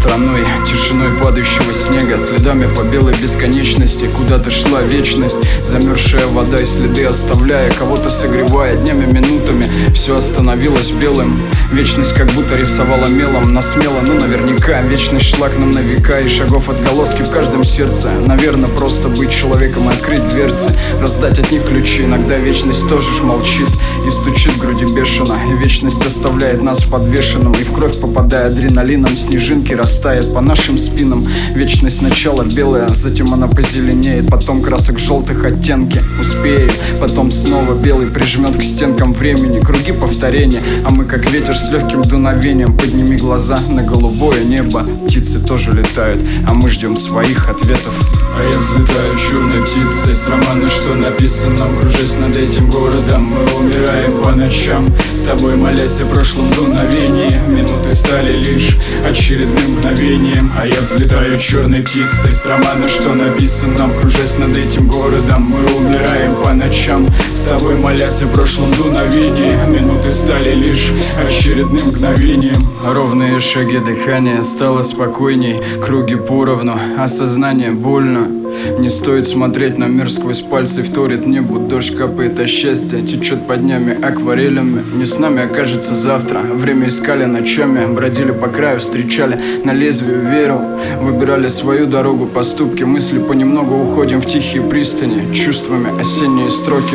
страной, тишиной падающего снега, следами по белой бесконечности. Куда-то шла вечность, замерзшая вода и следы оставляя, кого-то согревая днями, минутами. Все остановилось белым. Вечность как будто рисовала мелом, насмело, но наверняка. Вечность шла к нам на века, и шагов отголоски в каждом сердце. Наверное, просто быть человеком и открыть дверцы, раздать от них ключи. Иногда вечность тоже ж молчит и стучит в груди бешено. И вечность оставляет нас подвешенным, и в кровь попадая адреналином, снежинки растает по нашим спинам. Вечность сначала белая, затем она позеленеет, потом красок желтых оттенки успеет, потом снова белый прижмет к стенкам времени. Круги повторения, а мы как ветер с легким дуновением. Подними глаза на голубое небо, птицы тоже летают, а мы ждем своих ответов. А я взлетаю черной птицей с романа, что написано, кружась над этим городом. Мы умираем по ночам, с тобой молясь о прошлом дуновении. Минуты стали лишь очередным мгновением. А я взлетаю черной птицей с романа, что написано, кружась над этим городом. Мы умираем по ночам, с тобой молясь о прошлом дуновении. Минуты стали лишь очередным мгновением. Ровные шаги, дыхание стало спокойней, круги поровну, осознание больно. Не стоит смотреть на мир сквозь пальцы, вторит небу дождь, капает, а счастье течет под днями акварелями. Не с нами окажется завтра, время искали ночами, бродили по краю, встречали на лезвию веру, выбирали свою дорогу, поступки, мысли понемногу уходим в тихие пристани, чувствами осенние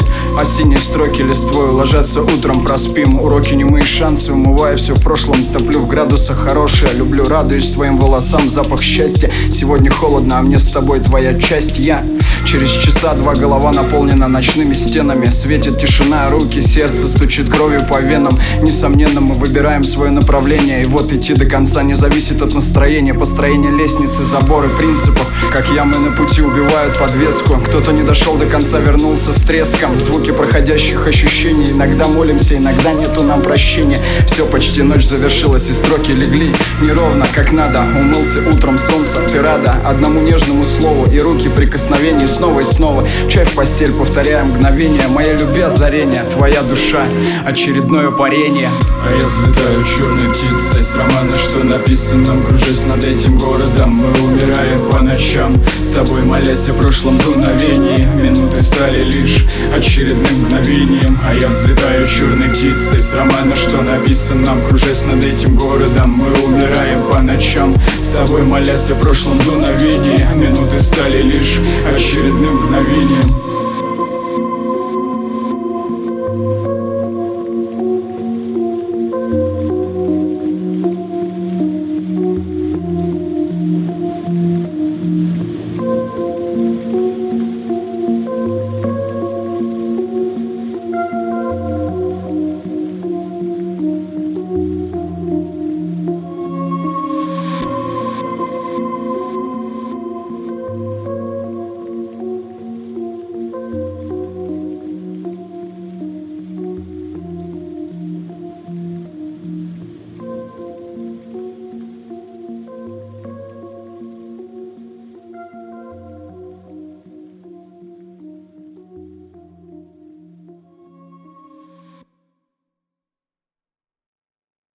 строки листвой ложатся утром, проспим уроки, немые шансы, умывая все в прошлом, топлю в градусах хорошее, люблю, радуюсь твоим волосам, запах счастья. Сегодня холодно, а мне с тобой твоя часть. Я через часа два, голова наполнена ночными стенами, светит тишина, руки, сердце стучит кровью по венам. Несомненно, мы выбираем свое направление, и вот идти до конца не зависит от настроения, построения лестницы, заборы принципов, как ямы на пути убивают подвеску. Кто-то не дошел до конца, вернулся с треском, звуки проходящих ощущений. Иногда молимся, иногда нету нам прощения. Все, почти ночь завершилась, и строки легли неровно, как надо. Умылся утром солнца, ты рада одному нежному слову, и руки прикосновений снова и снова. Чай в постель, повторяя мгновение. Моя любви озарение, твоя душа очередное парение. А я взлетаю черной птицей с романа, что написано, кружась над этим городом. Мы умираем по ночам, с тобой молясь о прошлом дуновении. Минуты стали лишь очередным мгновением. А я взлетаю черной птицей с романа, что написано, кружась над этим городом. Мы умираем по ночам, с тобой молясь о прошлом дуновении. Минуты стали лишь очередным мгновением.